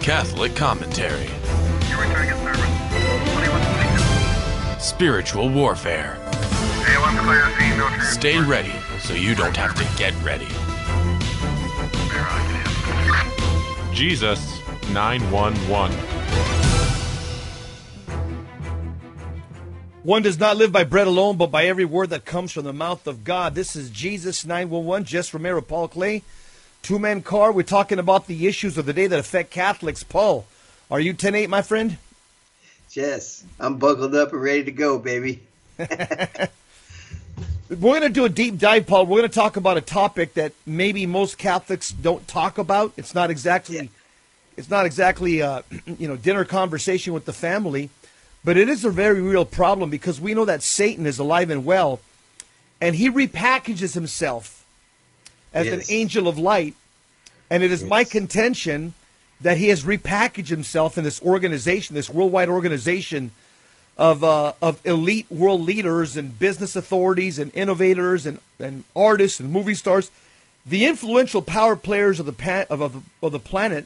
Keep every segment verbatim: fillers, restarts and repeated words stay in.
Catholic Commentary. You're returning a service. What do you want to speak? Spiritual Warfare. A one clear, C, no transport. Stay ready so you don't have to get ready. Jesus nine one one. One does not live by bread alone, but by every word that comes from the mouth of God. This is Jesus nine one one, Jess Romero, Paul Clay. Two-man car. We're talking about the issues of the day that affect Catholics. Paul, are you ten eight, my friend? Yes, I'm buckled up and ready to go, baby. We're going to do a deep dive, Paul. We're going to talk about a topic that maybe most Catholics don't talk about. It's not exactly, yeah. it's not exactly, uh, you know, dinner conversation with the family, but it is a very real problem because we know that Satan is alive and well, and he repackages himself as yes. an angel of light. And it is yes. my contention that he has repackaged himself in this organization, this worldwide organization of uh, of elite world leaders and business authorities and innovators and, and artists and movie stars, the influential power players of the pa- of, of, of the planet.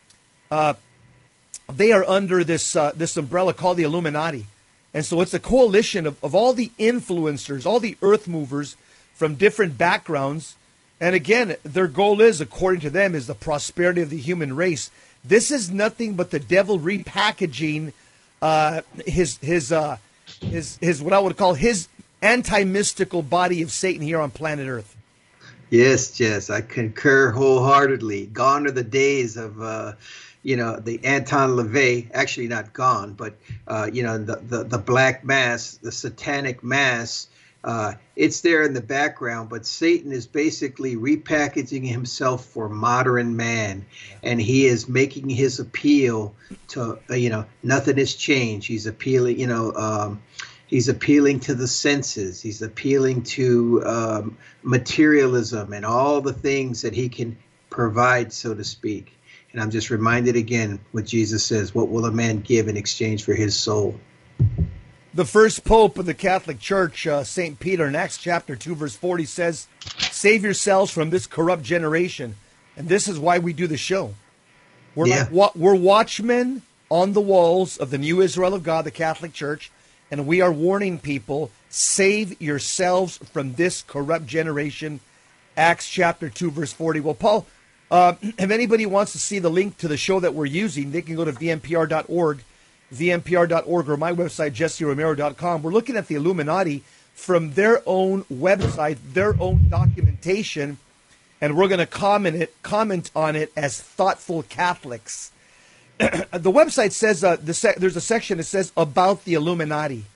Uh, they are under this uh, this umbrella called the Illuminati, and so it's a coalition of, of all the influencers, all the earth movers from different backgrounds. And again, their goal is, according to them, is the prosperity of the human race. This is nothing but the devil repackaging uh, his his uh, his his what I would call his anti-mystical body of Satan here on planet Earth. Yes, Jess, I concur wholeheartedly. Gone are the days of uh, you know the Anton LaVey. Actually, not gone, but uh, you know the, the the Black Mass, the Satanic Mass. Uh, it's there in the background, but Satan is basically repackaging himself for modern man, and he is making his appeal to, uh, you know, nothing has changed. He's appealing, you know, um, he's appealing to the senses. He's appealing to um, materialism and all the things that he can provide, so to speak. And I'm just reminded again what Jesus says, what will a man give in exchange for his soul? The first pope of the Catholic Church, uh, Saint Peter, in Acts chapter two, verse forty says, save yourselves from this corrupt generation. And this is why we do the show. We're, yeah. like, we're watchmen on the walls of the new Israel of God, the Catholic Church, and we are warning people, save yourselves from this corrupt generation. Acts chapter two, verse forty. Well, Paul, uh, if anybody wants to see the link to the show that we're using, they can go to V M P R dot org. V M P R dot org or my website, Jesse Romero dot com. We're looking at the Illuminati from their own website, their own documentation, and we're going to comment it, comment on it as thoughtful Catholics. The website says uh, the sec- there's a section that says about the Illuminati.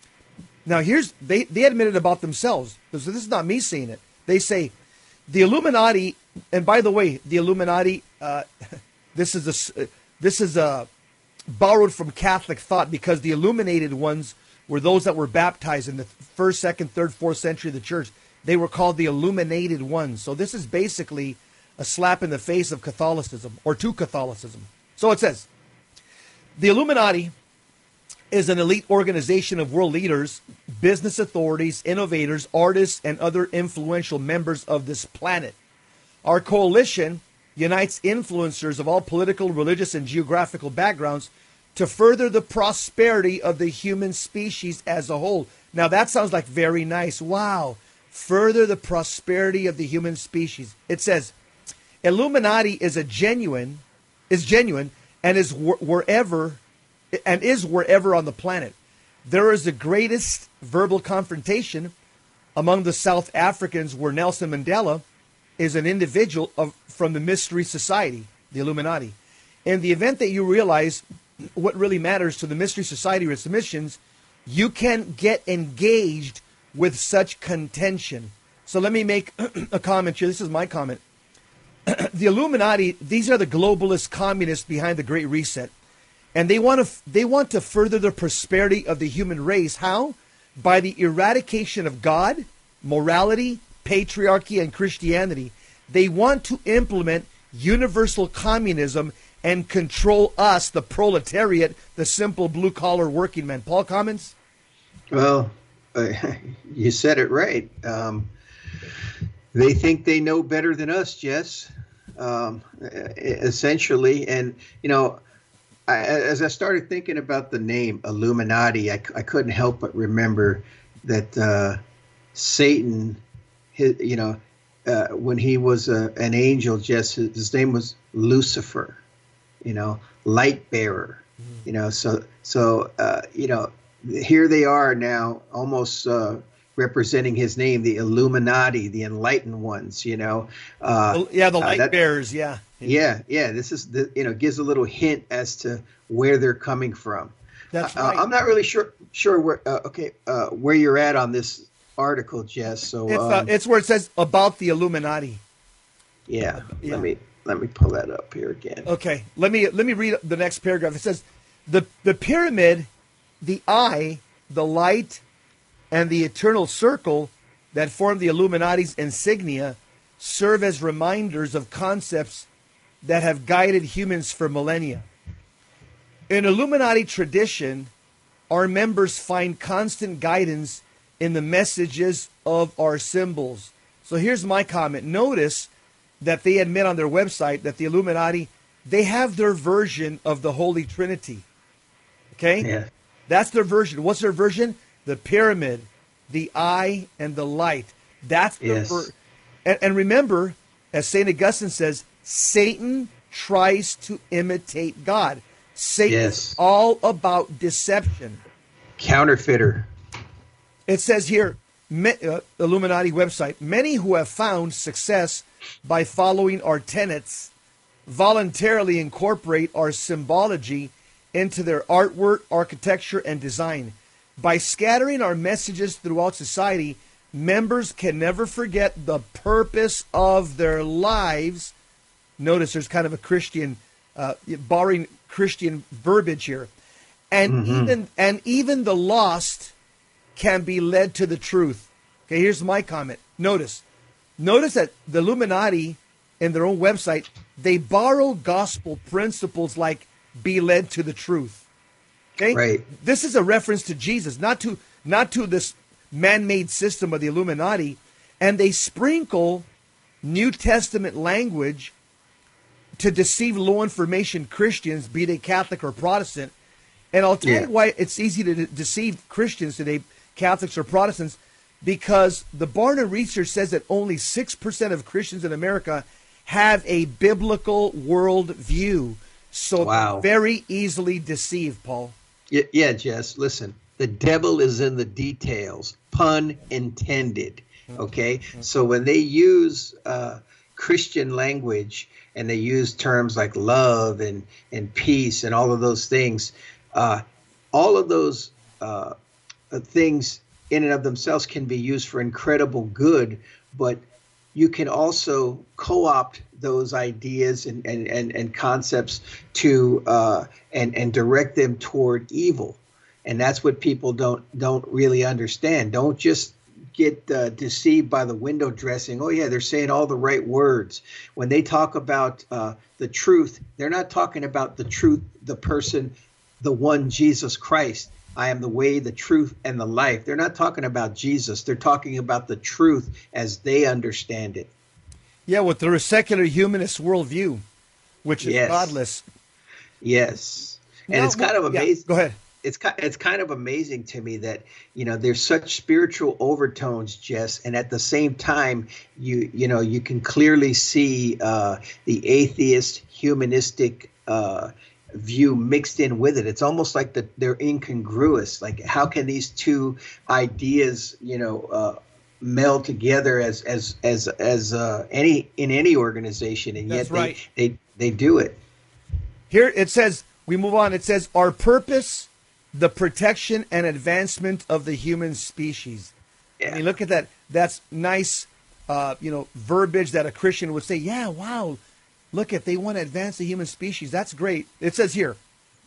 Now, here's they they admitted about themselves. So this is not me saying it. They say the Illuminati, and by the way, the Illuminati. Uh, this is a this is a borrowed from Catholic thought because the illuminated ones were those that were baptized in the first, second, third, fourth century of the church. They were called the illuminated ones. So this is basically a slap in the face of Catholicism or to Catholicism. So it says, the Illuminati is an elite organization of world leaders, business authorities, innovators, artists, and other influential members of this planet. Our coalition unites influencers of all political, religious, and geographical backgrounds to further the prosperity of the human species as a whole. Now, that sounds like very nice. Wow. Further the prosperity of the human species. It says, Illuminati is a genuine, is genuine, and is wh- wherever, and is wherever on the planet. There is the greatest verbal confrontation among the South Africans where Nelson Mandela is an individual of, from the Mystery Society, the Illuminati. In the event that you realize what really matters to the Mystery Society or its missions, you can get engaged with such contention. So let me make a comment here. This is my comment. The Illuminati, these are the globalist communists behind the Great Reset. And they want to they want to further the prosperity of the human race. How? By the eradication of God, morality, patriarchy, and Christianity. They want to implement universal communism and control us, the proletariat, the simple blue-collar working man. Paul, comments? Well, uh, you said it right. Um, they think they know better than us, Jess. um, essentially. And, you know, I, as I started thinking about the name Illuminati, I, I couldn't help but remember that uh, Satan, his, you know, uh, when he was a, an angel, just his, his name was Lucifer, you know, light bearer, mm-hmm. you know, so, so uh, you know, here they are now almost uh, representing his name, the Illuminati, the enlightened ones, you know. Uh, yeah, the light uh, that, bearers, yeah. Yeah, yeah. This is, the, you know, gives a little hint as to where they're coming from. That's uh, right. I'm not really sure sure where uh, okay uh, where you're at on this article, Jess. So it's, um, uh, it's where it says about the Illuminati. Yeah, yeah. Let me let me pull that up here again. Okay, let me let me read the next paragraph. It says the the pyramid, the eye, the light, and the eternal circle that form the Illuminati's insignia serve as reminders of concepts that have guided humans for millennia. In Illuminati tradition, our members find constant guidance in the messages of our symbols. So here's my comment. Notice that they admit on their website that the Illuminati, they have their version of the Holy Trinity. Okay? Yeah. That's their version. What's their version? The pyramid, the eye, and the light. That's their yes. version. And, and remember, as Saint Augustine says, Satan tries to imitate God. Satan yes. is all about deception. Counterfeiter. It says here, uh, Illuminati website, many who have found success by following our tenets voluntarily incorporate our symbology into their artwork, architecture, and design. By scattering our messages throughout society, members can never forget the purpose of their lives. Notice there's kind of a Christian, uh, borrowing Christian verbiage here. And mm-hmm. even and even the lost can be led to the truth. Okay, here's my comment. Notice. Notice that the Illuminati, in their own website, they borrow gospel principles like be led to the truth. Okay? Right. This is a reference to Jesus, not to not to this man-made system of the Illuminati. And they sprinkle New Testament language to deceive low information Christians, be they Catholic or Protestant. And I'll tell yeah. you why it's easy to de- deceive Christians today, Catholics or Protestants, because the Barna research says that only six percent of Christians in America have a biblical worldview. So wow. very easily deceived, Paul. Yeah, yeah, Jess, listen, the devil is in the details, pun intended. Okay, mm-hmm. So when they use uh, Christian language and they use terms like love and, and peace and all of those things, uh, all of those uh, things in and of themselves can be used for incredible good, but you can also co-opt those ideas and, and, and, and concepts to uh, and, and direct them toward evil. And that's what people don't don't really understand. Don't just get uh, deceived by the window dressing. Oh, yeah, they're saying all the right words. When they talk about uh, the truth, they're not talking about the truth, the person, the one Jesus Christ. I am the way, the truth, and the life. They're not talking about Jesus. They're talking about the truth as they understand it. Yeah, with their secular humanist worldview, which is yes. godless. Yes. And now, it's kind of amazing. Yeah, go ahead. It's it's kind of amazing to me that, you know, there's such spiritual overtones, Jess, and at the same time, you you know, you can clearly see uh, the atheist, humanistic uh, view mixed in with it. It's almost like that they're incongruous. Like, how can these two ideas, you know, uh, meld together as as as as uh, any in any organization, and That's yet right. they, they they do it. Here it says, we move on. It says, our purpose, the protection and advancement of the human species. Yeah. I mean, look at that. That's nice, uh, you know, verbiage that a Christian would say, yeah, wow, look at, they want to advance the human species. That's great. It says here,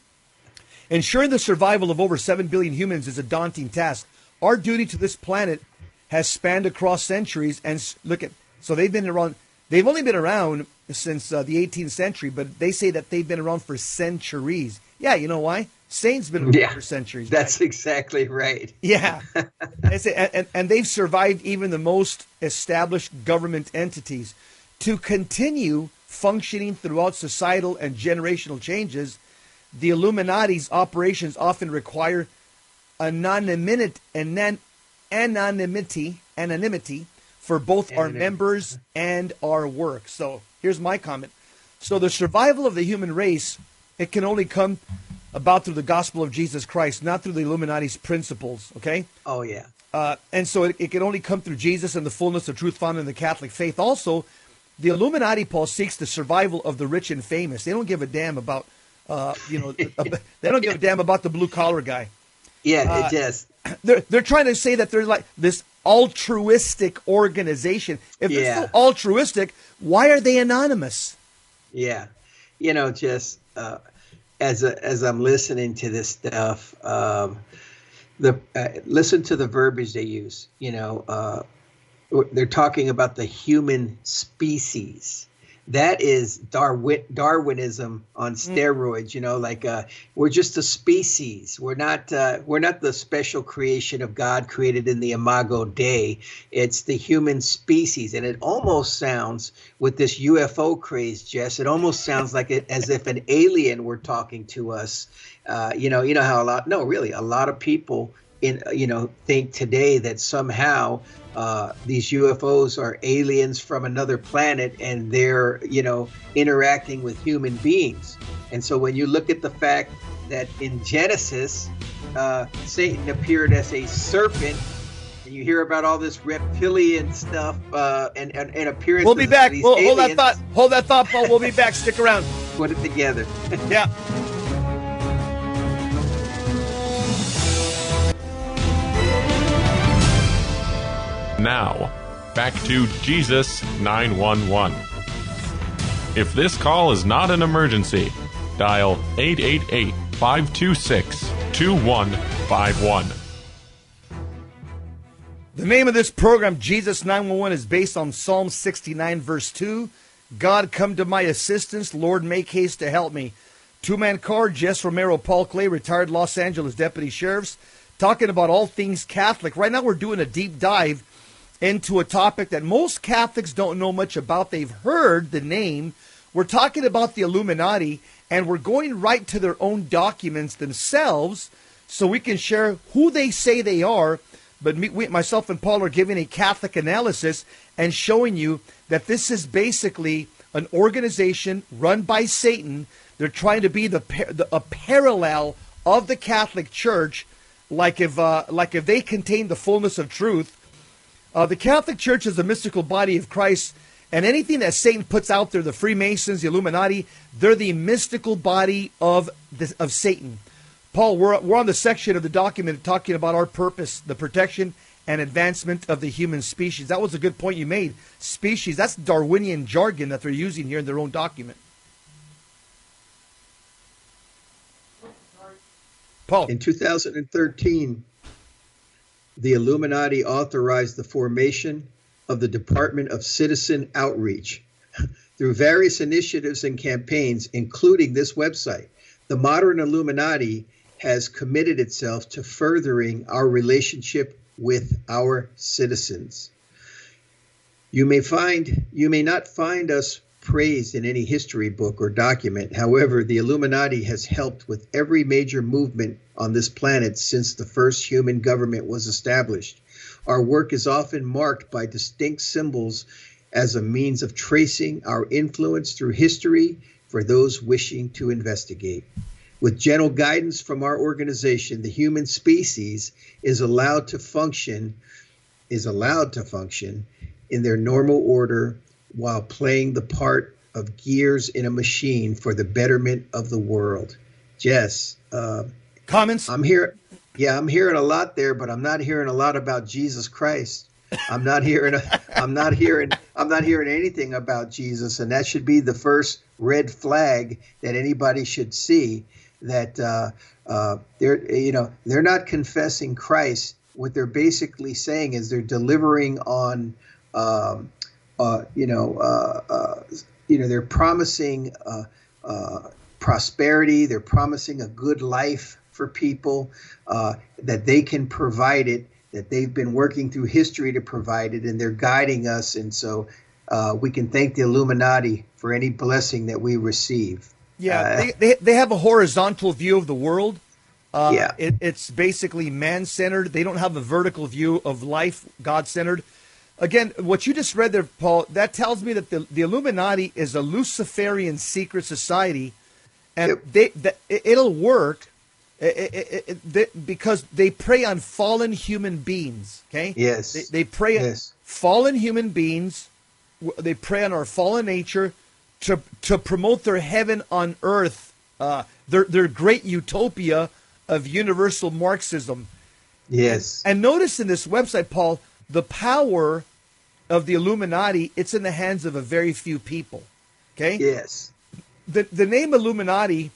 ensuring the survival of over seven billion humans is a daunting task. Our duty to this planet has spanned across centuries. And look at, so they've been around, they've only been around since uh, the eighteenth century, but they say that they've been around for centuries. Yeah, you know why? Satan's been around yeah, for centuries. That's right? exactly right. Yeah. and, say, and, and they've survived even the most established government entities. To continue functioning throughout societal and generational changes, the Illuminati's operations often require anonymity, anon, anonymity, anonymity for both our members and our work. So here's my comment. So the survival of the human race, it can only come about through the gospel of Jesus Christ, not through the Illuminati's principles, okay? Oh, yeah. Uh, and so it, it can only come through Jesus and the fullness of truth found in the Catholic faith. Also, the Illuminati, Paul, seeks the survival of the rich and famous. They don't give a damn about, uh, you know, they don't give a damn about the blue-collar guy. Yeah, Uh, it just... They're, they're trying to say that they're like this altruistic organization. If Yeah. they're so altruistic, why are they anonymous? Yeah, you know, just uh, as a, as I'm listening to this stuff, um, the uh, listen to the verbiage they use. You know, uh, they're talking about the human species. That is Darwin Darwinism on steroids. You know, like uh, we're just a species. We're not uh, we're not the special creation of God created in the Imago Dei. It's the human species, and it almost sounds with this U F O craze, Jess. It almost sounds like it as if an alien were talking to us. Uh, you know, you know how a lot. No, really, a lot of people in you know think today that somehow. Uh, these U F Os are aliens from another planet, and they're, you know, interacting with human beings. And so when you look at the fact that in Genesis, uh, Satan appeared as a serpent, and you hear about all this reptilian stuff uh, and, and, and appearances. We'll be back. Of these We'll, hold that aliens, thought. Hold that thought, Paul. We'll be back. Stick around. Put it together. Yeah. Now, back to Jesus nine one one. If this call is not an emergency, dial eight eight eight, five two six, two one five one. The name of this program, Jesus nine one one, is based on Psalm sixty-nine, verse two. God, come to my assistance. Lord, make haste to help me. Two-man car, Jess Romero, Paul Clay, retired Los Angeles deputy sheriffs, talking about all things Catholic. Right now we're doing a deep dive into a topic that most Catholics don't know much about. They've heard the name. We're talking about the Illuminati, and we're going right to their own documents themselves so we can share who they say they are. But me, we, myself and Paul are giving a Catholic analysis and showing you that this is basically an organization run by Satan. They're trying to be the, the a parallel of the Catholic Church, like if uh, like if they contain the fullness of truth. Uh, the Catholic Church is the mystical body of Christ, and anything that Satan puts out there, the Freemasons, the Illuminati, they're the mystical body of the, of Satan. Paul, we're, we're on the section of the document talking about our purpose, the protection and advancement of the human species. That was a good point you made. Species, that's Darwinian jargon that they're using here in their own document. Paul. In two thousand thirteen, the Illuminati authorized the formation of the Department of Citizen Outreach. Through various initiatives and campaigns, including this website, the modern Illuminati has committed itself to furthering our relationship with our citizens. You may find, you may not find us praised in any history book or document. However, the Illuminati has helped with every major movement on this planet since the first human government was established. Our work is often marked by distinct symbols as a means of tracing our influence through history for those wishing to investigate. With gentle guidance from our organization, the human species is allowed to function, is allowed to function in their normal order while playing the part of gears in a machine for the betterment of the world. Jess, uh, comments? I'm here. Yeah, I'm hearing a lot there, but I'm not hearing a lot about Jesus Christ. I'm not hearing. A, I'm not hearing. I'm not hearing anything about Jesus, and that should be the first red flag that anybody should see. That uh, uh, they're, you know, they're not confessing Christ. What they're basically saying is they're delivering on. Um, Uh, you know, uh, uh, you know, they're promising uh, uh, prosperity. They're promising a good life for people, uh, that they can provide it, that they've been working through history to provide it, and they're guiding us. And so uh, we can thank the Illuminati for any blessing that we receive. Yeah, Uh, they, they they have a horizontal view of the world. Uh, Yeah. it, it's basically man-centered. They don't have a vertical view of life, God-centered. Again, what you just read there, Paul, that tells me that the, the Illuminati is a Luciferian secret society, and Yep. they that it, it'll work it, it, it, they, because they prey on fallen human beings. Okay. Yes. They, they prey on Yes. fallen human beings. W- They prey on our fallen nature to to promote their heaven on earth, uh, their their great utopia of universal Marxism. Yes. And notice in this website, Paul, the power of the Illuminati, it's in the hands of a very few people. Okay? Yes. The the name Illuminati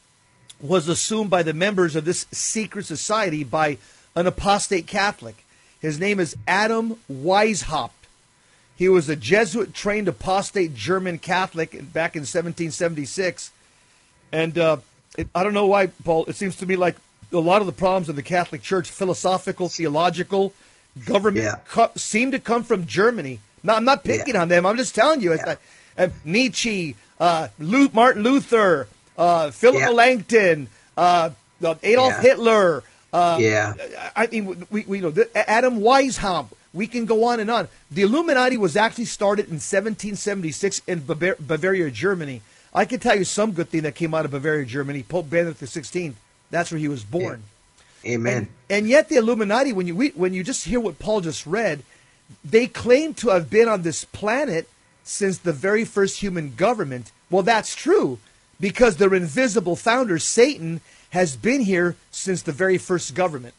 was assumed by the members of this secret society by an apostate Catholic. His name is Adam Weishaupt. He was a Jesuit-trained apostate German Catholic back in seventeen seventy-six. And uh, it, I don't know why, Paul, it seems to me like a lot of the problems of the Catholic Church, philosophical, theological, government, Yeah. co- seem to come from Germany. Now, I'm not picking Yeah. on them. I'm just telling you. It's Yeah. like uh, Nietzsche, uh, Lu- Martin Luther, uh, Philip Yeah. Melanchthon, uh, uh, Adolf Yeah. Hitler. Uh, Yeah. I mean, we, we know th- Adam Weishaupt. We can go on and on. The Illuminati was actually started in seventeen seventy-six in Bavar- Bavaria, Germany. I can tell you some good thing that came out of Bavaria, Germany. Pope Benedict the sixteenth. That's where he was born. Amen. And, and yet the Illuminati, when you we, when you just hear what Paul just read, they claim to have been on this planet since the very first human government. Well, that's true because their invisible founder, Satan, has been here since the very first government.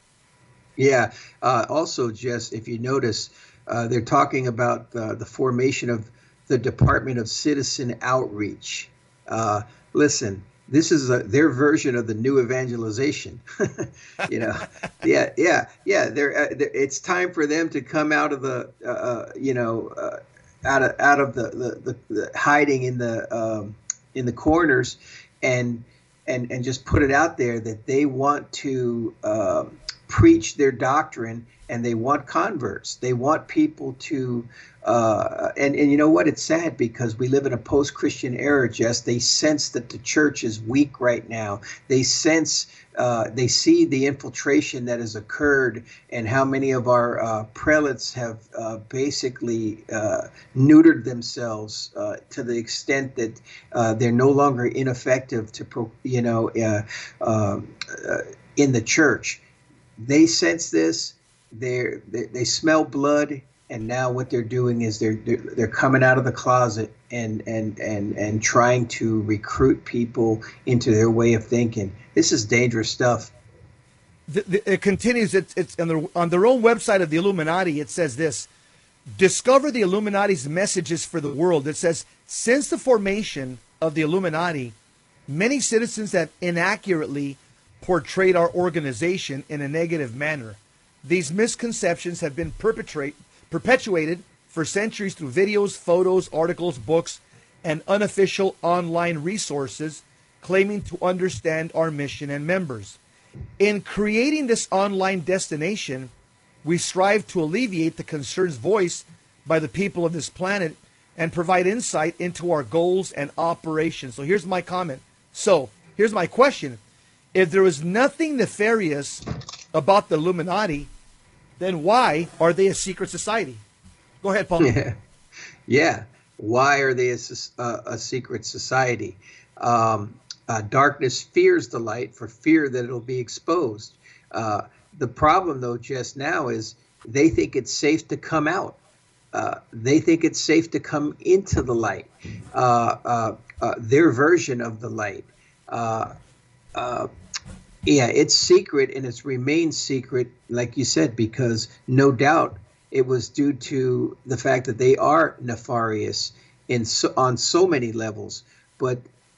Yeah. Uh, also, Jess, if you notice, uh, they're talking about uh, the formation of the Department of Citizen Outreach. Uh, listen, this is a, their version of the new evangelization. you know, yeah, yeah, yeah. They're, uh, they're, it's time for them to come out of the, uh, uh, you know, uh, out of out of the the, the, the hiding in the um, in the corners, and and and just put it out there that they want to uh, preach their doctrine, and they want converts. They want people to, uh, and and you know what? It's sad because we live in a post-Christian era. Jess, they sense that the church is weak right now. They sense, uh, they see the infiltration that has occurred, and how many of our uh, prelates have uh, basically uh, neutered themselves uh, to the extent that uh, they're no longer ineffective to, pro, you know, uh, uh, uh, in the church. They sense this. They're, they they smell blood, and now what they're doing is they're they're, they're coming out of the closet and, and and and trying to recruit people into their way of thinking. This is dangerous stuff. The, the, it continues. It's, it's on, their, on their own website of the Illuminati. It says this: discover the Illuminati's messages for the world. It says, since the formation of the Illuminati, many citizens have inaccurately portrayed our organization in a negative manner. These misconceptions have been perpetrate, perpetuated for centuries through videos, photos, articles, books, and unofficial online resources claiming to understand our mission and members. In creating this online destination, we strive to alleviate the concerns voiced by the people of this planet and provide insight into our goals and operations. So here's my comment. So here's my question. If there was nothing nefarious about the Illuminati, then why are they a secret society? Go ahead, Paul. Yeah, yeah. Why are they a, a, a secret society? Um, uh, darkness fears the light for fear that it'll be exposed. Uh, the problem, though, just now is they think it's safe to come out. Uh, they think it's safe to come into the light, uh, uh, uh, their version of the light. Uh, uh, Yeah, it's secret, and it's remained secret, like you said, because no doubt it was due to the fact that they are nefarious in so, on so many levels. But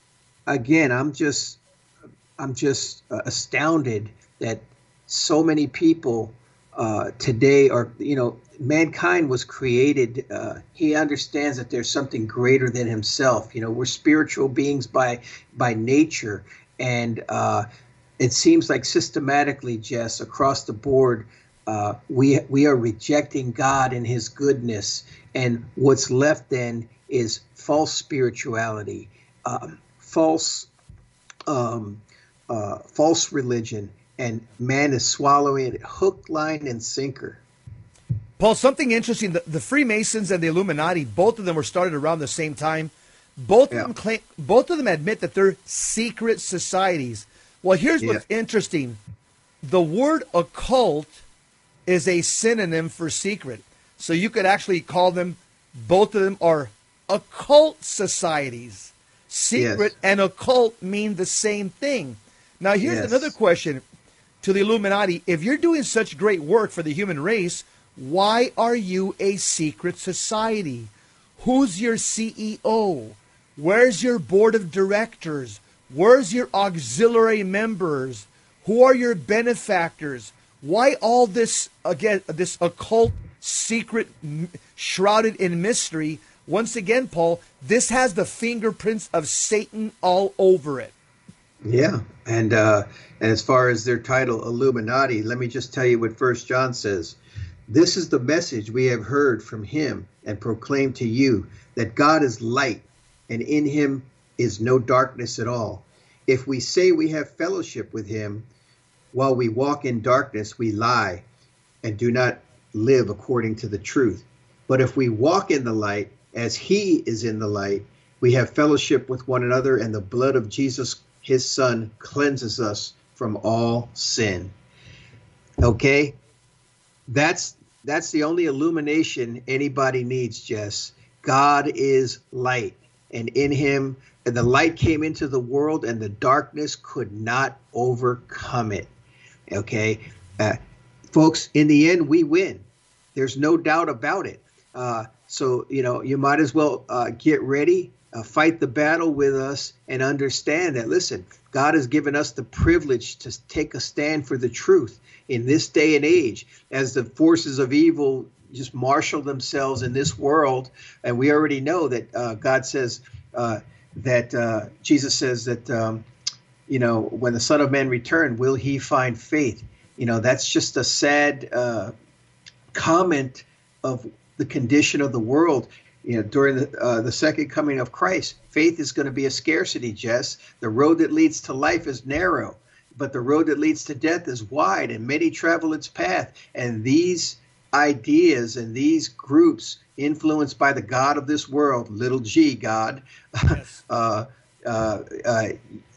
again, I'm just I'm just uh, astounded that so many people uh, today are, you know, mankind was created. Uh, he understands that there's something greater than himself. You know, we're spiritual beings by by nature, and uh, it seems like systematically, Jess, across the board, uh, we we are rejecting God and His goodness, and what's left then is false spirituality, um, false um, uh, false religion, and man is swallowing it hook, line, and sinker. Paul, something interesting, the, the Freemasons and the Illuminati, both of them were started around the same time. Both Yeah. of them claim, both of them admit that they're secret societies. Well, here's Yeah. what's interesting. The word occult is a synonym for secret. So you could actually call them, both of them are occult societies. Secret Yes. and occult mean the same thing. Now, here's Yes. another question to the Illuminati. If you're doing such great work for the human race, why are you a secret society? Who's your C E O? Where's your board of directors? Where's your auxiliary members? Who are your benefactors? Why all this, again, this occult secret m- shrouded in mystery? Once again, Paul, this has the fingerprints of Satan all over it. Yeah, and uh, and as far as their title, Illuminati, let me just tell you what First John says. This is the message we have heard from him and proclaimed to you, that God is light, and in him is no darkness at all. If we say we have fellowship with him while we walk in darkness, we lie and do not live according to the truth. But if we walk in the light, as he is in the light, we have fellowship with one another, and the blood of Jesus, his son, cleanses us from all sin. Okay? That's that's the only illumination anybody needs, Jess. God is light, and in him, and the light came into the world, and the darkness could not overcome it. Okay? Uh, folks, in the end, we win. There's no doubt about it. Uh, so, you know, you might as well uh, get ready, uh, fight the battle with us, and understand that, listen, God has given us the privilege to take a stand for the truth in this day and age, as the forces of evil just marshal themselves in this world. And we already know that uh, God says uh, that uh, Jesus says that, um, you know, when the Son of Man return, will he find faith? You know, that's just a sad uh, comment of the condition of the world. You know, during the, uh, the second coming of Christ, faith is going to be a scarcity, Jess. The road that leads to life is narrow, but the road that leads to death is wide, and many travel its path. And these ideas and these groups, influenced by the God of this world, little g God, Yes. uh, uh, uh,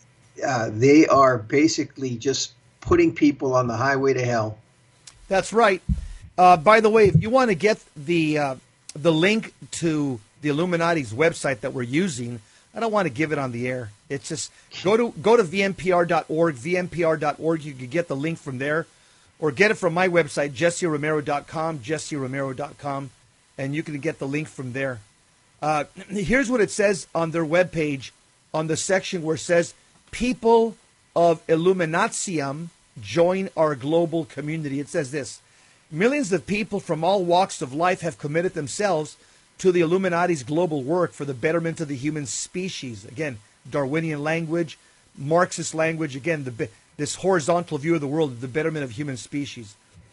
uh, they are basically just putting people on the highway to hell. That's right. Uh, by the way, if you want to get the uh, the link to the Illuminati's website that we're using, I don't want to give it on the air. It's just go to go to V M P R dot org, V M P R dot org. You can get the link from there, or get it from my website, Jesse Romero dot com, Jesse Romero dot com, and you can get the link from there. Uh, here's what it says on their webpage, on the section where it says, "People of Illuminatium join our global community." It says this: millions of people from all walks of life have committed themselves to the Illuminati's global work for the betterment of the human species. Again, Darwinian language, Marxist language, again, the, this horizontal view of the world, the betterment of human species.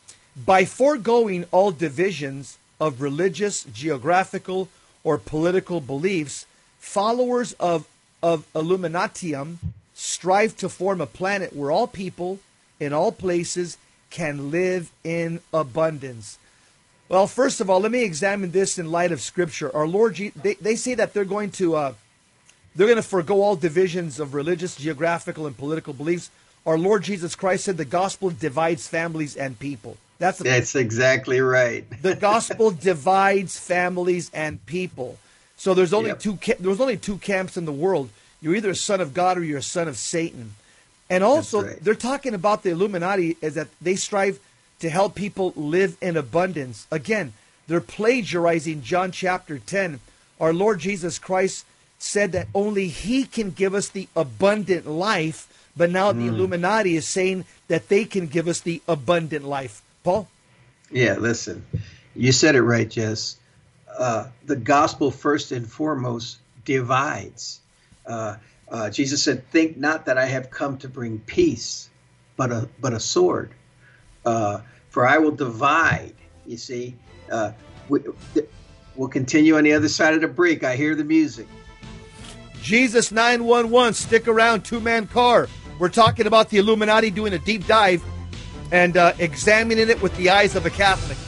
By foregoing all divisions of religious, geographical, or political beliefs, followers of, of Illuminatium strive to form a planet where all people in all places can live in abundance. Well, first of all, let me examine this in light of Scripture. Our Lord, Je- they, they say that they're going to uh, they're going to forego all divisions of religious, geographical, and political beliefs. Our Lord Jesus Christ said the gospel divides families and people. That's the, That's exactly right. the gospel divides families and people. So there's only Yep. two ca- there's only two camps in the world. You're either a son of God or you're a son of Satan. And also, That's right. they're talking about the Illuminati is that they strive to help people live in abundance. Again, they're plagiarizing John chapter ten. Our Lord Jesus Christ said that only he can give us the abundant life, but now Mm. the Illuminati is saying that they can give us the abundant life. Paul? Yeah, listen, you said it right, Jess. Uh, the gospel, first and foremost, divides. Uh, uh, Jesus said, "Think not that I have come to bring peace, but a but a sword." Uh, For I will divide. You see, uh, we, we'll continue on the other side of the break. I hear the music. Jesus nine one one, stick around, two-man car. We're talking about the Illuminati, doing a deep dive and uh, examining it with the eyes of a Catholic.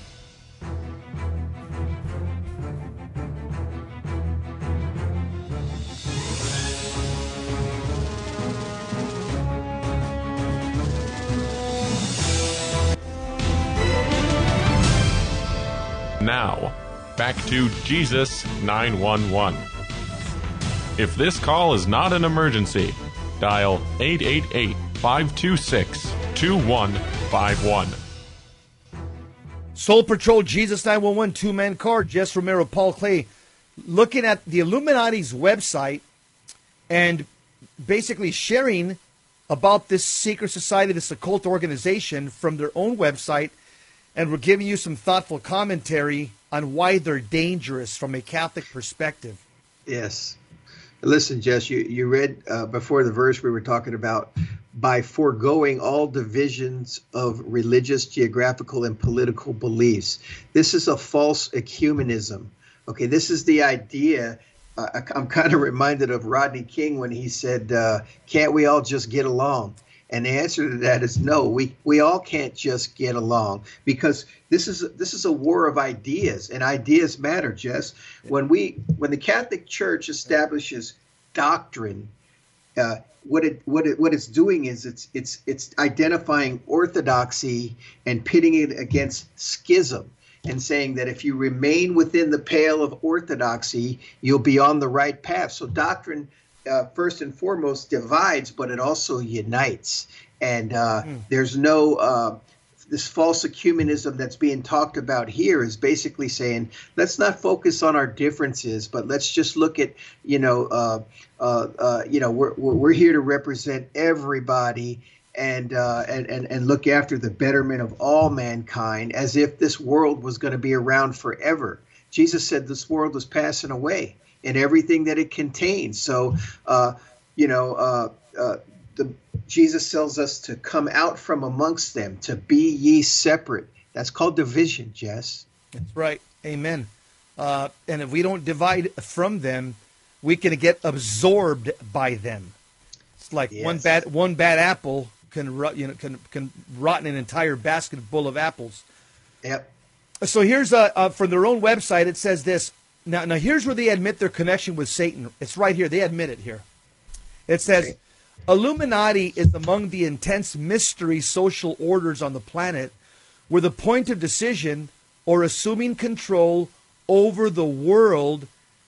Now, back to Jesus nine one one. If this call is not an emergency, dial eight eight eight, five two six, two one five one. Soul Patrol, Jesus nine one one, two-man car, Jess Romero, Paul Clay, looking at the Illuminati's website and basically sharing about this secret society, this occult organization from their own website, and we're giving you some thoughtful commentary on why they're dangerous from a Catholic perspective. Yes. Listen, Jess, you, you read uh, before the verse we were talking about, by foregoing all divisions of religious, geographical, and political beliefs. This is a false ecumenism. Okay, this is the idea. Uh, I'm kind of reminded of Rodney King when he said, uh, can't we all just get along? And the answer to that is no, we, we all can't just get along, because this is this is a war of ideas, and ideas matter, Jess. When we when the Catholic Church establishes doctrine, uh, what it what it what it's doing is it's it's it's identifying orthodoxy and pitting it against schism, and saying that if you remain within the pale of orthodoxy, you'll be on the right path. So doctrine, Uh, first and foremost, divides, but it also unites. And uh, mm. there's no, uh, this false ecumenism that's being talked about here is basically saying, let's not focus on our differences, but let's just look at, you know, uh, uh, uh, you know, we're, we're here to represent everybody and, uh, and, and, and look after the betterment of all mankind, as if this world was going to be around forever. Jesus said this world was passing away, and everything that it contains. So, uh, you know, uh, uh, the, Jesus tells us to come out from amongst them, to be ye separate. That's called division, Jess. That's right. Amen. Uh, and if we don't divide from them, we can get absorbed by them. It's like yes. one bad one bad apple can you know can can rotten an entire basket full of apples. Yep. So here's a uh, from their own website. It says this. Now, now here's where they admit their connection with Satan. It's right here. They admit it here. It says, okay. Illuminati is among the intense mystery social orders on the planet where the point of decision or assuming control over the world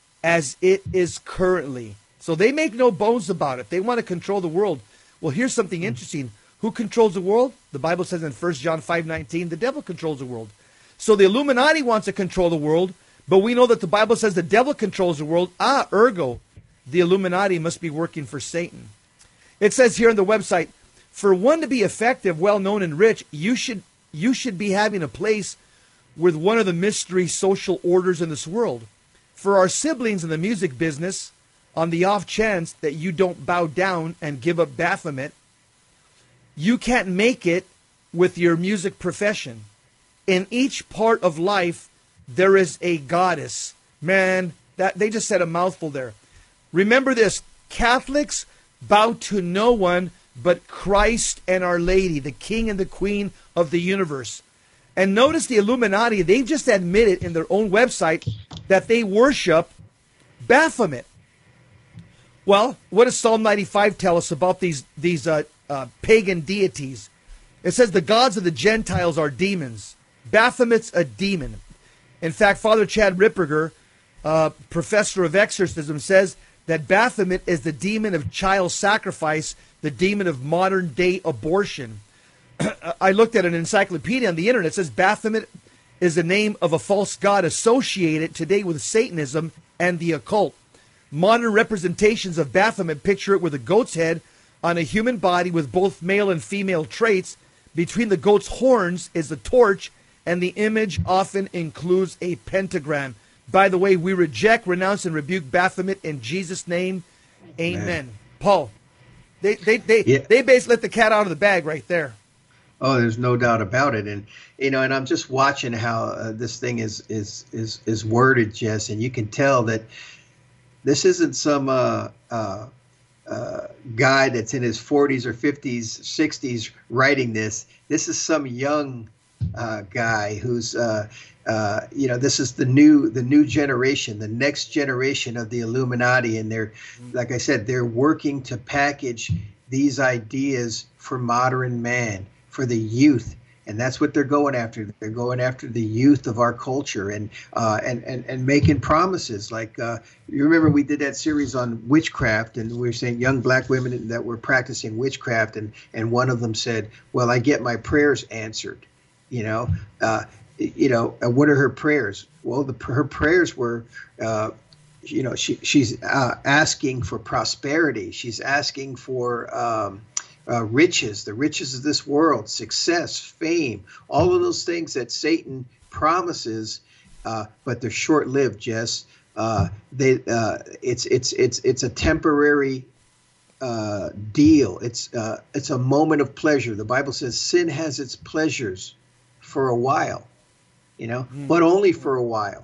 as it is currently. So they make no bones about it. They want to control the world. Well, here's something interesting. Who controls the world? The Bible says in First John five nineteen, the devil controls the world. So the Illuminati wants to control the world. But we know that the Bible says the devil controls the world. Ah, ergo, the Illuminati must be working for Satan. It says here on the website, for one to be effective, well-known, and rich, you should you should be having a place with one of the mystery social orders in this world. For our siblings in the music business, on the off chance that you don't bow down and give up Baphomet, you can't make it with your music profession. In each part of life, there is a goddess. Man, that they just said a mouthful there. Remember this, Catholics bow to no one but Christ and Our Lady, the King and the Queen of the universe. And notice the Illuminati, they've just admitted in their own website that they worship Baphomet. Well, what does Psalm ninety-five tell us about these, these uh, uh, pagan deities? It says the gods of the Gentiles are demons. Baphomet's a demon. In fact, Father Chad Ripperger, uh, professor of exorcism, says that Baphomet is the demon of child sacrifice, the demon of modern-day abortion. I looked at an encyclopedia on the internet. It says Baphomet is the name of a false god associated today with Satanism and the occult. Modern representations of Baphomet picture it with a goat's head on a human body with both male and female traits. Between the goat's horns is the torch, and the image often includes a pentagram. By the way, we reject, renounce, and rebuke Baphomet in Jesus' name. Amen. Man. Paul, they they they, yeah. they basically let the cat out of the bag right there. Oh, there's no doubt about it, and you know, and I'm just watching how uh, this thing is is is is worded, Jess, and you can tell that this isn't some uh, uh, uh, guy that's in his forties or fifties, sixties writing this. This is some young uh, guy who's, uh, uh, you know, this is the new the new generation, the next generation of the Illuminati, and they're, like I said, they're working to package these ideas for modern man, for the youth, and that's what they're going after. They're going after the youth of our culture, and uh, and and and making promises. Like uh, you remember, we did that series on witchcraft, and we were saying young black women that were practicing witchcraft, and and one of them said, "Well, I get my prayers answered." You know, uh, you know, uh, what are her prayers? Well, the, her prayers were. Uh, you know, she she's uh, asking for prosperity. She's asking for. Um, Uh, riches, the riches of this world, success, fame, all of those things that Satan promises, uh, but they're short-lived, Jess. Uh, they, uh, it's it's it's it's a temporary uh, deal. It's uh, it's a moment of pleasure. The Bible says sin has its pleasures for a while, you know, mm. but only for a while.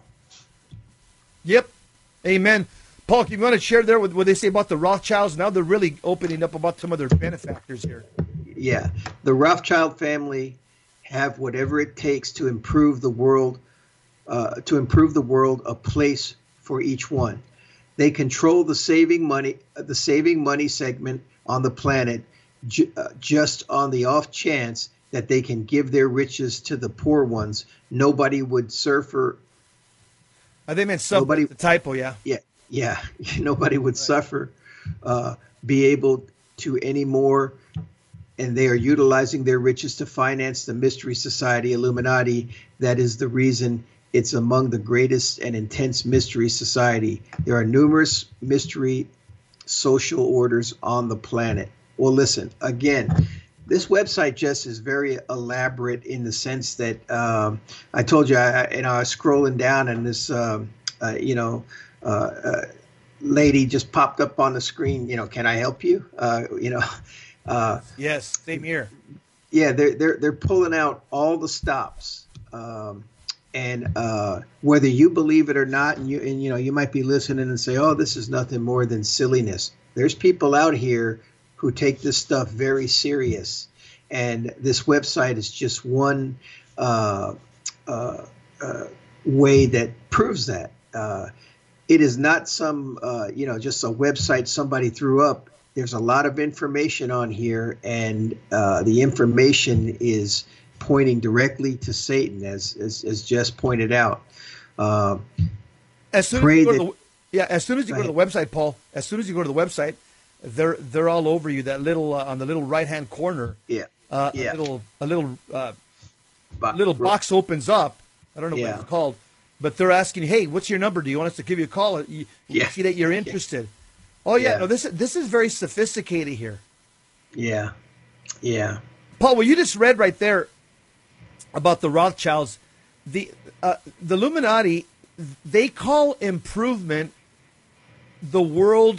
Yep, amen. Paul, you want to share there what they say about the Rothschilds? Now they're really opening up about some of their benefactors here. Yeah, the Rothschild family have whatever it takes to improve the world, uh, to improve the world a place for each one. They control the saving money, the saving money segment on the planet, ju- uh, just on the off chance that they can give their riches to the poor ones. Nobody would suffer. I think meant sub Nobody, the typo, yeah. Yeah. Yeah, nobody would suffer, uh, be able to anymore, and they are utilizing their riches to finance the Mystery Society Illuminati. That is the reason it's among the greatest and intense mystery society. There are numerous mystery social orders on the planet. Well, listen, again, this website just is very elaborate in the sense that um, I told you, I, you know, I was scrolling down and this, um, uh, you know, Uh, uh, lady just popped up on the screen. You know, can I help you? Uh, you know, uh, yes, same here. Yeah, they're they're they're pulling out all the stops, um, and uh, whether you believe it or not, and you and you know you might be listening and say, "Oh, this is nothing more than silliness." There's people out here who take this stuff very serious, and this website is just one uh, uh, uh, way that proves that. Uh, It is not some, uh, you know, just a website somebody threw up. There's a lot of information on here, and uh, the information is pointing directly to Satan, as as, as Jess pointed out. Uh, as soon as you go to the, yeah, as soon as you go to the website, Paul. As soon as you go to the website, they're they're all over you. That little uh, on the little right hand corner. Yeah, uh, yeah. A little a little uh, Bo- little box opens up. I don't know yeah. what it's called. But they're asking, hey, what's your number? Do you want us to give you a call? You, you yeah. see that you're interested. Yeah. Oh, yeah, yeah. no, this, this is very sophisticated here. Yeah, yeah. Paul, what you just read right there about the Rothschilds, the, uh, the Illuminati, they call improvement the world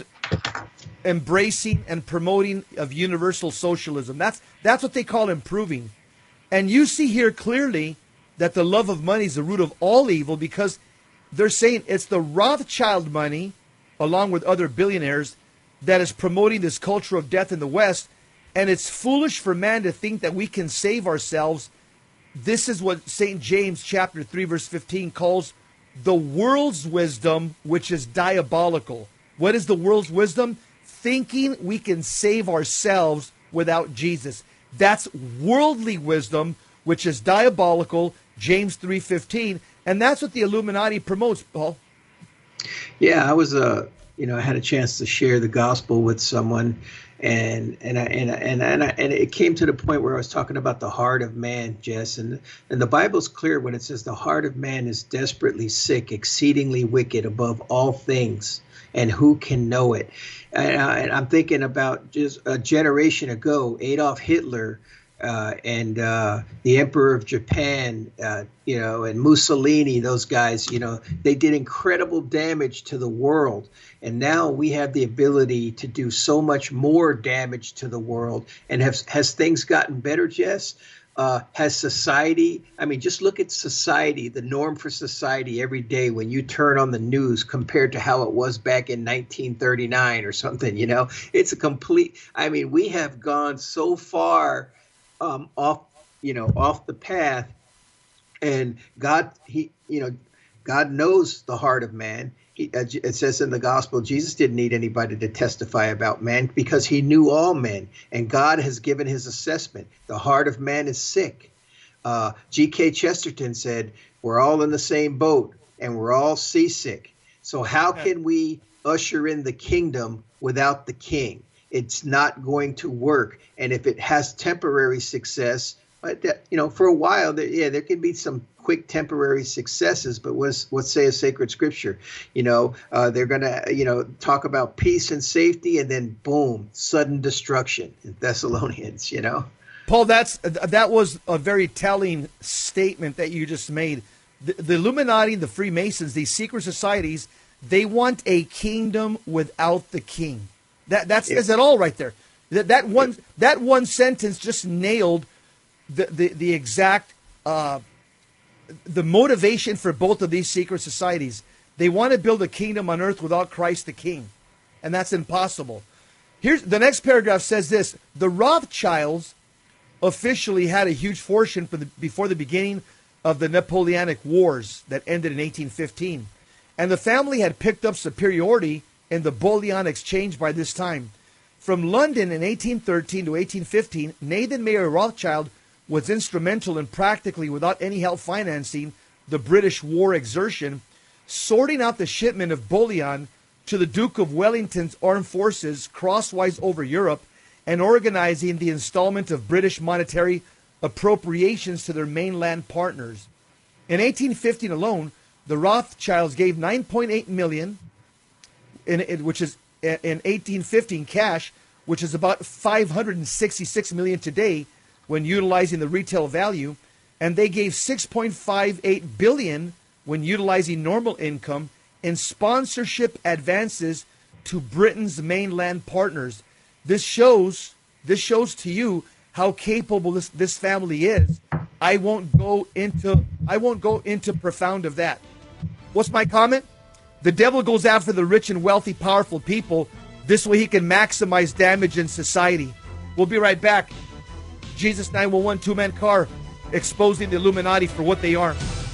embracing and promoting of universal socialism. That's, that's what they call improving. And you see here clearly that the love of money is the root of all evil, because they're saying it's the Rothschild money, along with other billionaires, that is promoting this culture of death in the West. And it's foolish for man to think that we can save ourselves. This is what Saint James chapter three, verse fifteen calls the world's wisdom, which is diabolical. What is the world's wisdom? Thinking we can save ourselves without Jesus. That's worldly wisdom, which is diabolical. James three fifteen, and that's what the Illuminati promotes, Paul. Yeah, I was uh, you know, I had a chance to share the gospel with someone, and and I, and and and, I, and it came to the point where I was talking about the heart of man, Jess, and and the Bible's clear when it says the heart of man is desperately sick, exceedingly wicked above all things, and who can know it? And, I, and I'm thinking about just a generation ago, Adolf Hitler. Uh, and uh, the Emperor of Japan, uh, you know, and Mussolini, those guys, you know, they did incredible damage to the world. And now we have the ability to do so much more damage to the world. And have, has things gotten better, Jess? Uh, has society, I mean, just look at society, the norm for society every day when you turn on the news compared to how it was back in nineteen thirty-nine or something, you know, it's a complete, I mean, we have gone so far um, off, you know, off the path, and God, he, you know, God knows the heart of man. He, uh, it says in the gospel, Jesus didn't need anybody to testify about man because he knew all men. And God has given his assessment. The heart of man is sick. Uh, G K Chesterton said, we're all in the same boat and we're all seasick. So how can we usher in the kingdom without the king? It's not going to work. And if it has temporary success, but that, you know, for a while, there, yeah, there can be some quick temporary successes, but what's what say a sacred scripture? You know, uh, they're going to, you know, talk about peace and safety, and then boom, sudden destruction in Thessalonians, you know. Paul, that's that was a very telling statement that you just made. The, the Illuminati, the Freemasons, these secret societies, they want a kingdom without the king. That that says it all right there. That that one that one sentence just nailed the the, the exact uh, the motivation for both of these secret societies. They want to build a kingdom on earth without Christ the King, and that's impossible. Here's the next paragraph says this: the Rothschilds officially had a huge fortune for the, before the beginning of the Napoleonic Wars that ended in eighteen fifteen, and the family had picked up superiority in the bullion exchange by this time. From London in eighteen thirteen to eighteen fifteen, Nathan Mayer Rothschild was instrumental in practically without any help financing the British war exertion, sorting out the shipment of bullion to the Duke of Wellington's armed forces crosswise over Europe, and organizing the installment of British monetary appropriations to their mainland partners. In eighteen fifteen alone, the Rothschilds gave nine point eight million dollars, in, in, which is in eighteen fifteen cash, which is about five hundred sixty-six million dollars today when utilizing the retail value, and they gave six point five eight billion dollars when utilizing normal income in sponsorship advances to Britain's mainland partners. This shows this shows to you how capable this, this family is. I won't go into I won't go into profound of that. What's my comment? The devil goes after the rich and wealthy, powerful people. This way he can maximize damage in society. We'll be right back. Jesus nine one one, two-man car, exposing the Illuminati for what they are.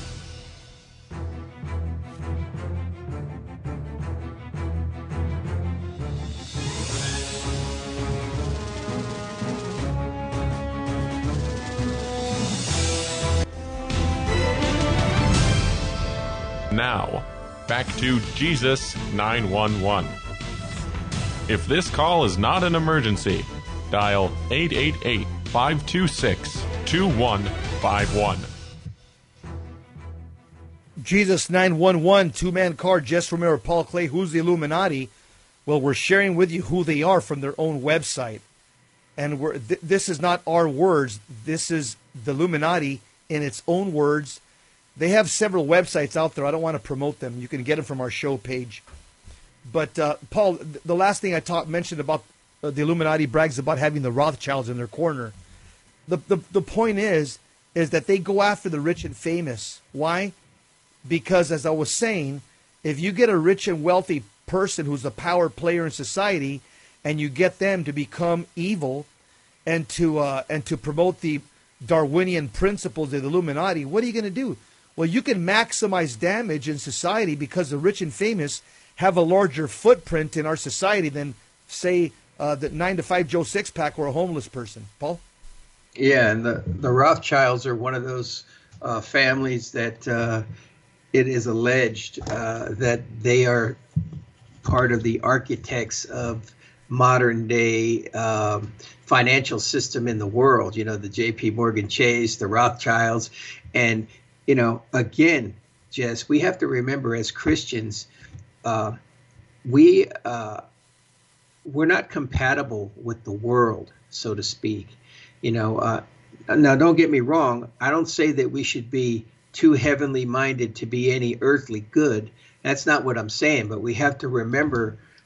Now, back to Jesus nine one one. If this call is not an emergency, dial eight eight eight, five two six, two one five one. Jesus nine one one, two-man car, Jess Romero, Paul Clay. Who's the Illuminati? Well, we're sharing with you who they are from their own website. And we're, th- this is not our words. This is the Illuminati in its own words. They have several websites out there. I don't want to promote them. You can get them from our show page. But, uh, Paul, the last thing I taught, mentioned about uh, the Illuminati brags about having the Rothschilds in their corner. The, the the point is, is that they go after the rich and famous. Why? Because, as I was saying, if you get a rich and wealthy person who's a power player in society, and you get them to become evil, and to uh, and to promote the Darwinian principles of the Illuminati, what are you going to do? Well, you can maximize damage in society because the rich and famous have a larger footprint in our society than, say, uh, the nine to five Joe Sixpack or a homeless person. Paul? Yeah, and the, the Rothschilds are one of those uh, families that uh, it is alleged uh, that they are part of the architects of modern day um, financial system in the world. You know, the J P Morgan Chase, the Rothschilds. And, you know, again, Jess, we have to remember as Christians, uh, we, uh, we're not compatible with the world, so to speak. You know, uh, now don't get me wrong. I don't say that we should be too heavenly minded to be any earthly good. That's not what I'm saying. But we have to remember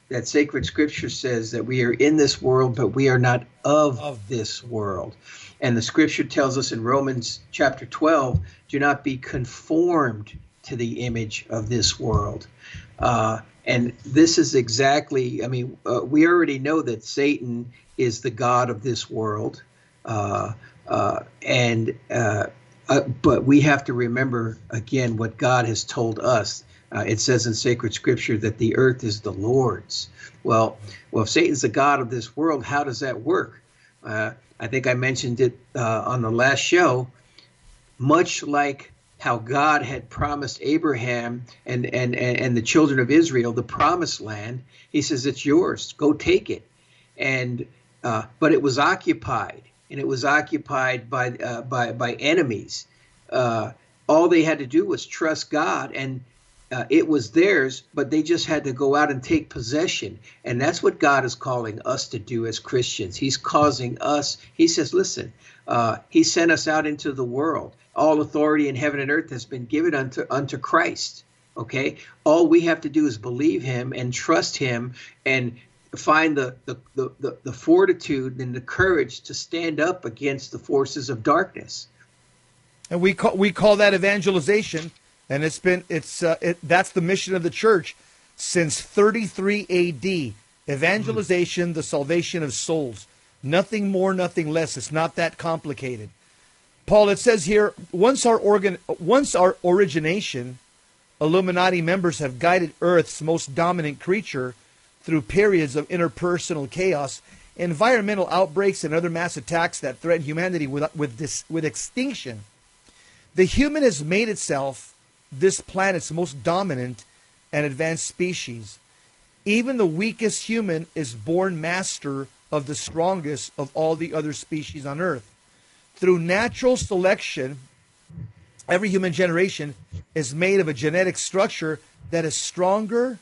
that sacred scripture says that we are in this world, but we are not of, Of. this world. And the scripture tells us in Romans chapter twelve, do not be conformed to the image of this world. Uh, and this is exactly, I mean, uh, we already know that Satan is the god of this world. Uh, uh, and uh, uh, but we have to remember, again, what God has told us. Uh, it says in sacred scripture that the earth is the Lord's. Well, well, if Satan's the god of this world, how does that work? Uh, I think I mentioned it uh, on the last show. Much like how God had promised Abraham and, and, and, and the children of Israel the promised land, he says, it's yours. Go take it. And uh, but it was occupied, and it was occupied by uh, by by enemies. Uh, all they had to do was trust God, and Uh, it was theirs, but they just had to go out and take possession. And that's what God is calling us to do as Christians. He's causing us, he says, listen, uh, he sent us out into the world. All authority in heaven and earth has been given unto, unto Christ. Okay. All we have to do is believe him and trust him and find the, the, the, the, the fortitude and the courage to stand up against the forces of darkness. And we call, we call that evangelization. And it's been, it's, uh, it, that's the mission of the church since thirty-three A D. Evangelization, the salvation of souls. Nothing more, nothing less. It's not that complicated. Paul, it says here, once our organ, once our origination, Illuminati members have guided Earth's most dominant creature through periods of interpersonal chaos, environmental outbreaks, and other mass attacks that threaten humanity with, with, this, with extinction. The human has made itself this planet's most dominant and advanced species. Even the weakest human is born master of the strongest of all the other species on Earth. Through natural selection, every human generation is made of a genetic structure that is stronger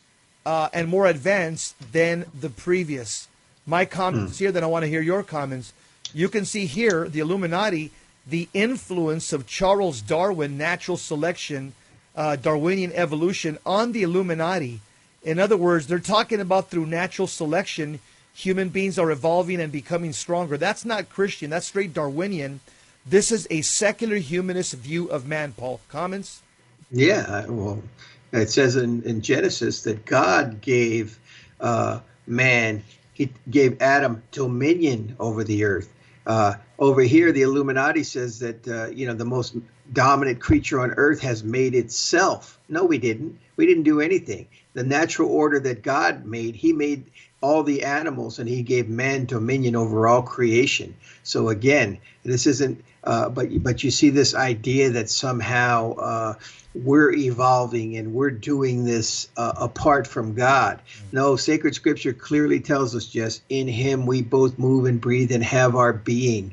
uh, and more advanced than the previous. My comments here, then I want to hear your comments. You can see here the Illuminati, the influence of Charles Darwin, natural selection, uh, Darwinian evolution on the Illuminati. In other words, they're talking about through natural selection, human beings are evolving and becoming stronger. That's not Christian. That's straight Darwinian. This is a secular humanist view of man, Paul. Comments? Yeah, well, it says in, in Genesis that God gave uh, man, he gave Adam dominion over the earth. Uh, over here, the Illuminati says that, uh, you know, the most dominant creature on earth has made itself. No, we didn't. We didn't do anything. The natural order that God made, he made all the animals and he gave man dominion over all creation. So again, this isn't, uh, but, but you see this idea that somehow uh, we're evolving and we're doing this uh, apart from God. No, sacred scripture clearly tells us, just in him we both move and breathe and have our being.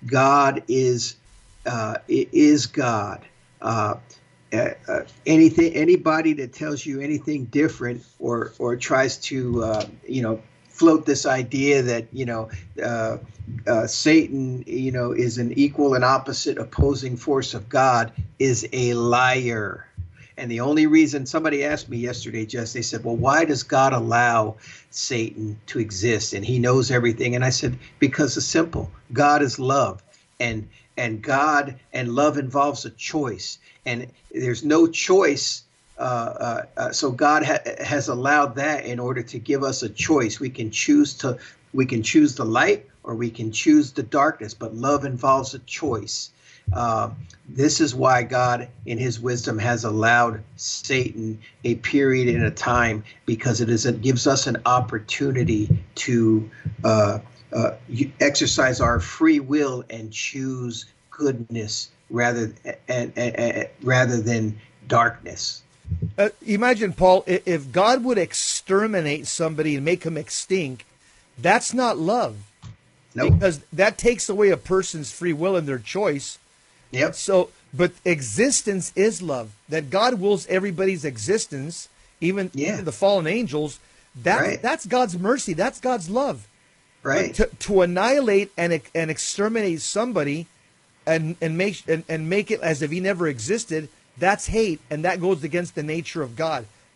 God is uh, is God. Uh, uh, anything, anybody that tells you anything different or or tries to uh, you know float this idea that you know uh, uh, Satan you know is an equal and opposite opposing force of God is a liar. And the only reason, somebody asked me yesterday, Jess, they said, well, why does God allow Satan to exist? And he knows everything. And I said, because it's simple. God is love. And and God and love involves a choice. And there's no choice. Uh, uh, uh, so God ha- has allowed that in order to give us a choice. We can choose to we can choose the light or we can choose the darkness. But love involves a choice. Uh, this is why God, in his wisdom, has allowed Satan a period in a time, because it is it gives us an opportunity to uh, uh, exercise our free will and choose goodness rather and, and, and rather than darkness. Uh, imagine, Paul, if God would exterminate somebody and make him extinct, that's not love. Nope. Because that takes away a person's free will and their choice. Yep. So, but existence is love. That God wills everybody's existence, even, Yeah. even the fallen angels. That's Right. that's God's mercy. That's God's love. Right. To, to annihilate and and exterminate somebody, and and make and, and make it as if he never existed. That's hate, and that goes against the nature of God.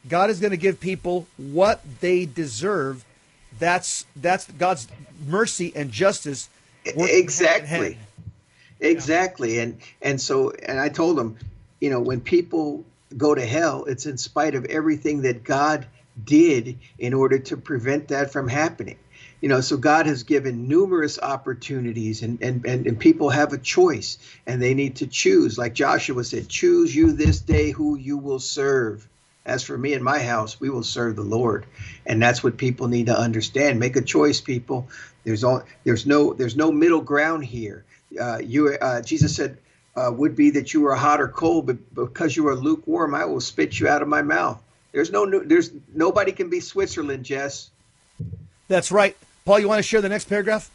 God is going to give people what they deserve. That's that's God's mercy and justice. Exactly. Exactly. And and so and I told them, you know, when people go to hell, it's in spite of everything that God did in order to prevent that from happening. You know, so God has given numerous opportunities, and, and, and, and people have a choice, and they need to choose. Like Joshua said, choose you this day who you will serve. As for me and my house, we will serve the Lord. And that's what people need to understand. Make a choice, people. There's all, there's no there's no middle ground here. Uh, you uh, Jesus said, uh, would be that you are hot or cold, but because you are lukewarm, I will spit you out of my mouth. There's no there's nobody can be Switzerland, Jess. That's right. Paul, you want to share the next paragraph?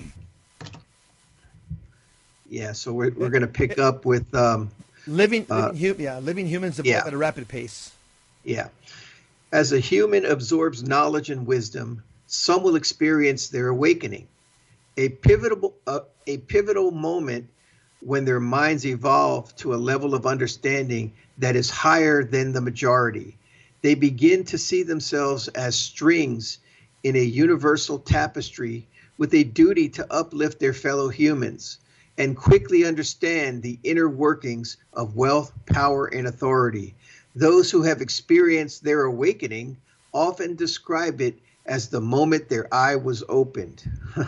Yeah, so we're we're going to pick up with um, living, uh, living hum, yeah, living humans evolve yeah. at a rapid pace. Yeah. As a human absorbs knowledge and wisdom, some will experience their awakening, a pivotal uh, a pivotal moment when their minds evolve to a level of understanding that is higher than the majority. They begin to see themselves as strings in a universal tapestry with a duty to uplift their fellow humans, and quickly understand the inner workings of wealth, power, and authority. Those who have experienced their awakening often describe it as the moment their eye was opened.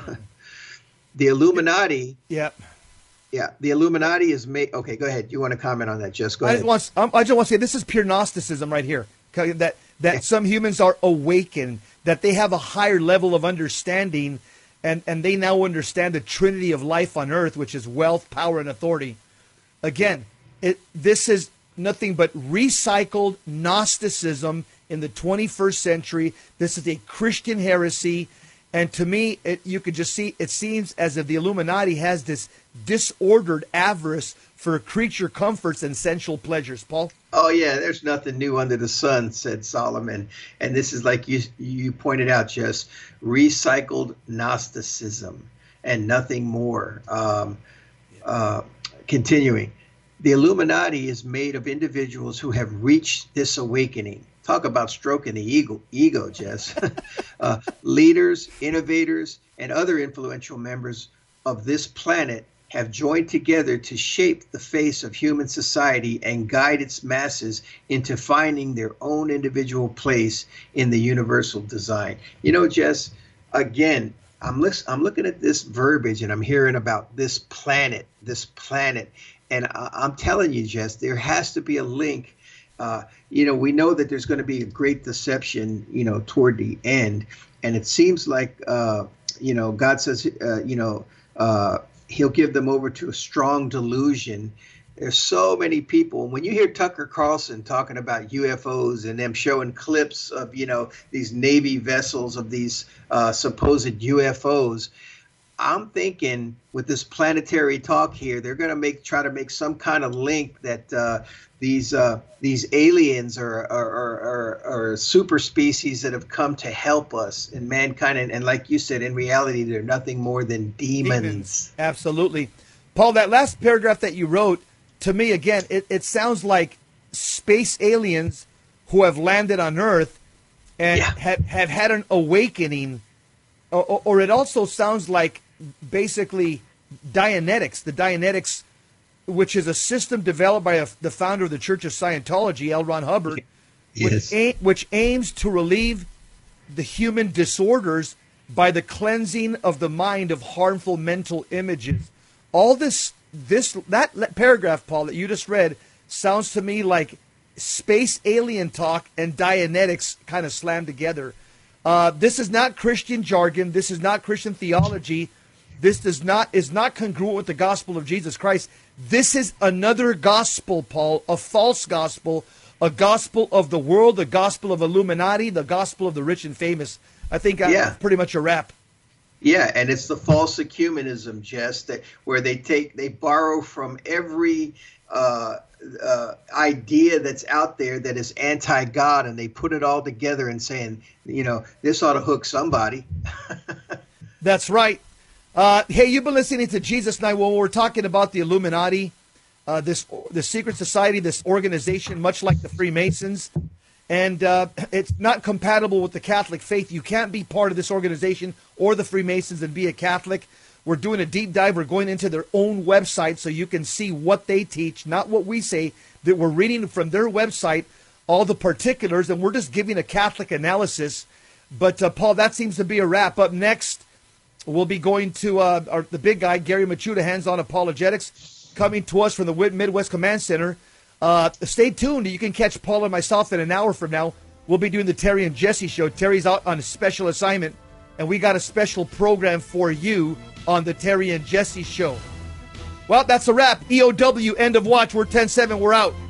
The Illuminati. Yeah. Yeah, the Illuminati is made. Okay, go ahead. You want to comment on that, Jess? Go I ahead. just, want, um, I just want to say this is pure Gnosticism right here. Okay, That that Yeah. some humans are awakened, that they have a higher level of understanding, and, and they now understand the trinity of life on earth, which is wealth, power, and authority. Again, it this is nothing but recycled Gnosticism in the twenty-first century. This is a Christian heresy. And to me, it, you could just see, it seems as if the Illuminati has this disordered avarice for creature comforts and sensual pleasures. Paul? Oh, yeah, there's nothing new under the sun, said Solomon. And this is, like you you pointed out, Jess, recycled Gnosticism and nothing more. Um, uh, continuing, the Illuminati is made of individuals who have reached this awakening. Talk about stroking the ego, ego Jess. uh, leaders, innovators, and other influential members of this planet have joined together to shape the face of human society and guide its masses into finding their own individual place in the universal design. You know, Jess, again, I'm, listen, I'm looking at this verbiage and I'm hearing about this planet, this planet. And I, I'm telling you, Jess, there has to be a link. Uh, you know, we know that there's going to be a great deception, you know, toward the end. And it seems like, uh, you know, God says, uh, you know, uh, he'll give them over to a strong delusion. There's so many people. When you hear Tucker Carlson talking about U F Os and them showing clips of, you know, these Navy vessels of these uh, supposed U F Os, I'm thinking with this planetary talk here, they're going to make try to make some kind of link that uh, these uh, these aliens are are, are are super species that have come to help us in mankind. And, and like you said, in reality, they're nothing more than demons. demons. Absolutely. Paul, that last paragraph that you wrote, to me, again, it, it sounds like space aliens who have landed on Earth and Yeah. have, have had an awakening. Or, or it also sounds like basically Dianetics, the Dianetics, which is a system developed by a, the founder of the Church of Scientology, L. Ron Hubbard, Yes. which, aim, which aims to relieve the human disorders by the cleansing of the mind of harmful mental images. All this, this that paragraph, Paul, that you just read, sounds to me like space alien talk and Dianetics kind of slammed together. Uh, this is not Christian jargon. This is not Christian theology. This does not is not congruent with the gospel of Jesus Christ. This is another gospel, Paul, a false gospel, a gospel of the world, the gospel of Illuminati, the gospel of the rich and famous. I think I, Yeah. that's pretty much a wrap. Yeah, and it's the false ecumenism, Jess, that where they take they borrow from every uh, uh, idea that's out there that is anti-God, and they put it all together and saying, you know, this ought to hook somebody. That's right. Uh, hey, you've been listening to Jesus Night. Well, we're talking about the Illuminati, uh, this the secret society, this organization, much like the Freemasons. and uh, it's not compatible with the Catholic faith. You can't be part of this organization or the Freemasons and be a Catholic. We're doing a deep dive. We're going into their own website so you can see what they teach, not what we say, that we're reading from their website, all the particulars, and we're just giving a Catholic analysis. But, uh, Paul, that seems to be a wrap. Up next, we'll be going to uh, our, the big guy, Gary Machuda, Hands-On Apologetics, coming to us from the Midwest Command Center. Uh, stay tuned. You can catch Paul and myself in an hour from now. We'll be doing the Terry and Jesse show. Terry's out on a special assignment, and we got a special program for you on the Terry and Jesse show. Well, that's a wrap. E O W, end of watch. We're ten seven. We're out.